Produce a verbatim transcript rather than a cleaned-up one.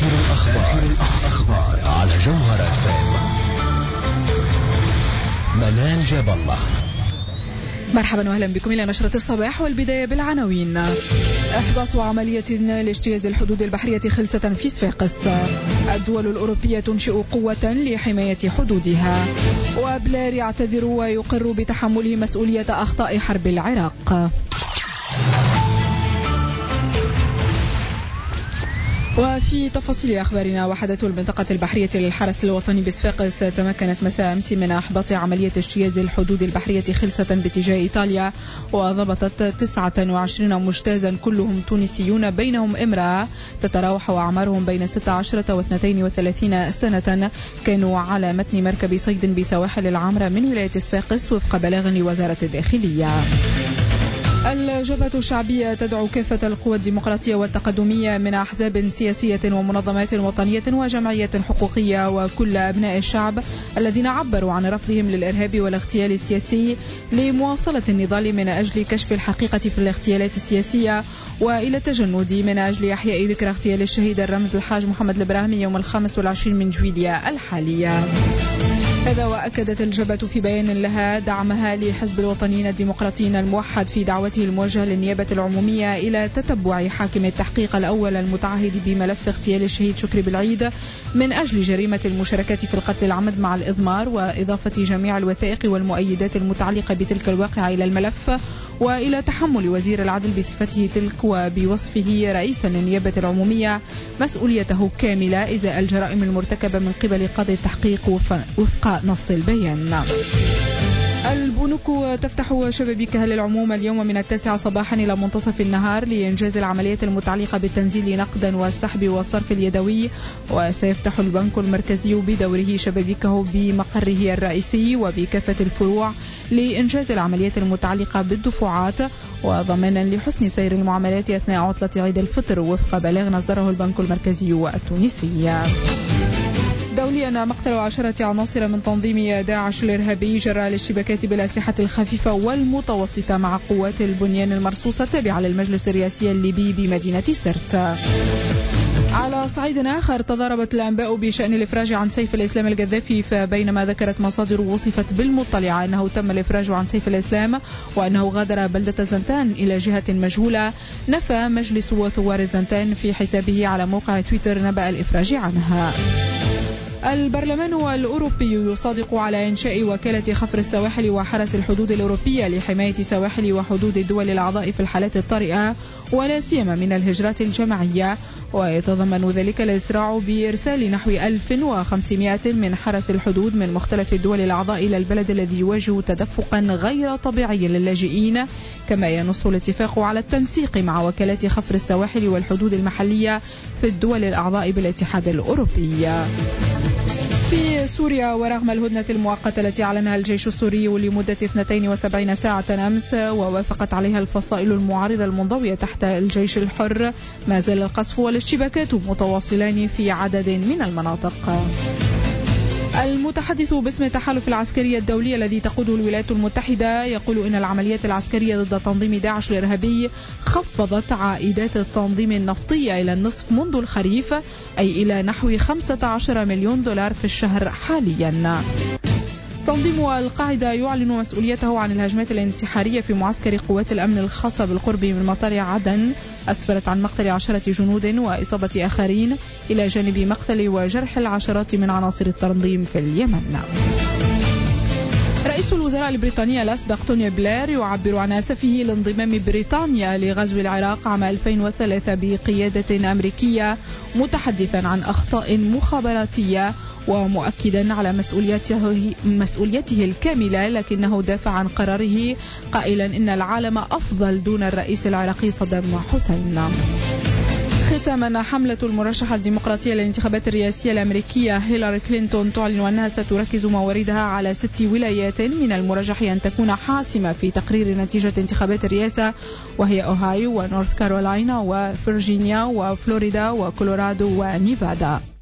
الأخبار, الأخبار على جوهر اف ام. منال جاب الله. مرحبا واهلا بكم الى نشرة الصباح، والبداية بالعناوين. احباط عملية لاجتياز الحدود البحرية خلسة في صفاقس. الدول الأوروبية تنشئ قوة لحماية حدودها. وبلير يعتذر ويقر بتحمله مسؤولية أخطاء حرب العراق. وفي تفاصيل أخبارنا، وحدة المنطقة البحرية للحرس الوطني بصفاقس تمكنت مساء أمس من إحباط عملية اجتياز الحدود البحرية خلسة باتجاه إيطاليا، وضبطت تسعة وعشرين مجتازا كلهم تونسيون بينهم امرأة تتراوح أعمارهم بين ستة عشر واثنتين وثلاثين سنة، كانوا على متن مركب صيد بسواحل العامرة من ولاية صفاقس وفق بلاغ لوزارة الداخلية. الجبهة الشعبية تدعو كافة القوى الديمقراطية والتقدمية من أحزاب سياسية ومنظمات وطنية وجمعيات حقوقية وكل أبناء الشعب الذين عبروا عن رفضهم للإرهاب والاغتيال السياسي لمواصلة النضال من أجل كشف الحقيقة في الاغتيالات السياسية، وإلى التجند من أجل إحياء ذكرى اغتيال الشهيد الرمز الحاج محمد البراهمي يوم الخامس والعشرين من جويلية الحالية. هذا وأكدت الجبهة في بيان لها دعمها لحزب الوطنيين الديمقراطيين الموحد في دعوته الموجهة للنيابة العمومية إلى تتبع حاكم التحقيق الأول المتعهد بملف اغتيال الشهيد شكري بالعيد من أجل جريمة المشاركة في القتل العمد مع الإضمار، وإضافة جميع الوثائق والمؤيدات المتعلقة بتلك الواقعة إلى الملف، وإلى تحمل وزير العدل بصفته تلك وبوصفه رئيسا للنيابة العمومية مسؤوليته كاملة إزاء الجرائم المرتكبة من قبل قاضي التحقيق وفق نص البيان. البنوك تفتح شبابيكها للعموم اليوم من التاسعة صباحا إلى منتصف النهار لإنجاز العمليات المتعلقة بالتنزيل نقدا والسحب والصرف اليدوي، وسيفتح البنك المركزي بدوره شبابيكه بمقره الرئيسي وبكافة الفروع لإنجاز العمليات المتعلقة بالدفعات وضمانا لحسن سير المعاملات أثناء عطلة عيد الفطر وفق بلاغ نصدره البنك المركزي التونسي. دوليا، مقتل عشرة عناصر من تنظيم داعش الإرهابي جراء الاشتباكات بالأسلحة الخفيفة والمتوسطة مع قوات البنيان المرصوصة التابعة للمجلس الرئاسي الليبي بمدينة سرت. على صعيد آخر، تضاربت الأنباء بشأن الإفراج عن سيف الإسلام القذافي، فبينما ذكرت مصادر وصفت بالمطلعة أنه تم الإفراج عن سيف الإسلام وأنه غادر بلدة زنتان إلى جهة مجهولة، نفى مجلس ثوار زنتان في حسابه على موقع تويتر نبأ الإفراج عنها. البرلمان الأوروبي يصادق على إنشاء وكالة خفر السواحل وحرس الحدود الأوروبية لحماية سواحل وحدود الدول الأعضاء في الحالات الطارئة ولا سيما من الهجرات الجماعية، ويتضمن ذلك الإسراع بإرسال نحو ألف وخمسمائة من حرس الحدود من مختلف الدول الأعضاء إلى البلد الذي يواجه تدفقا غير طبيعي للاجئين، كما ينص الاتفاق على التنسيق مع وكالات خفر السواحل والحدود المحلية في الدول الأعضاء بالاتحاد الأوروبي. في سوريا، ورغم الهدنة المؤقتة التي أعلنها الجيش السوري لمدة اثنتين وسبعين ساعة أمس ووافقت عليها الفصائل المعارضة المنضوية تحت الجيش الحر، ما زال القصف والاشتباكات متواصلان في عدد من المناطق. المتحدث باسم التحالف العسكري الدولي الذي تقوده الولايات المتحدة يقول إن العمليات العسكرية ضد تنظيم داعش الإرهابي خفضت عائدات التنظيم النفطية إلى النصف منذ الخريف، أي إلى نحو خمسة عشر مليون دولار في الشهر حاليا. تنظيم القاعدة يعلن مسؤوليته عن الهجمات الانتحارية في معسكر قوات الأمن الخاصة بالقرب من مطار عدن، أسفرت عن مقتل عشرة جنود وإصابة آخرين إلى جانب مقتل وجرح العشرات من عناصر التنظيم في اليمن. رئيس الوزراء البريطاني الأسبق توني بلير يعبر عن أسفه لانضمام بريطانيا لغزو العراق عام ألفين وثلاثة بقيادة أمريكية، متحدثا عن أخطاء مخابراتية ومؤكدا على مسؤوليته مسؤوليته الكاملة، لكنه دافع عن قراره قائلا إن العالم أفضل دون الرئيس العراقي صدام حسين. ختاما، حملة المرشحة الديمقراطية للانتخابات الرئاسية الأمريكية هيلاري كلينتون تعلن أنها ستركز مواردها على ست ولايات من المرجح أن تكون حاسمة في تقرير نتيجة انتخابات الرئاسة، وهي أوهايو ونورث كارولاينا وفرجينيا وفلوريدا وكولورادو ونيفادا.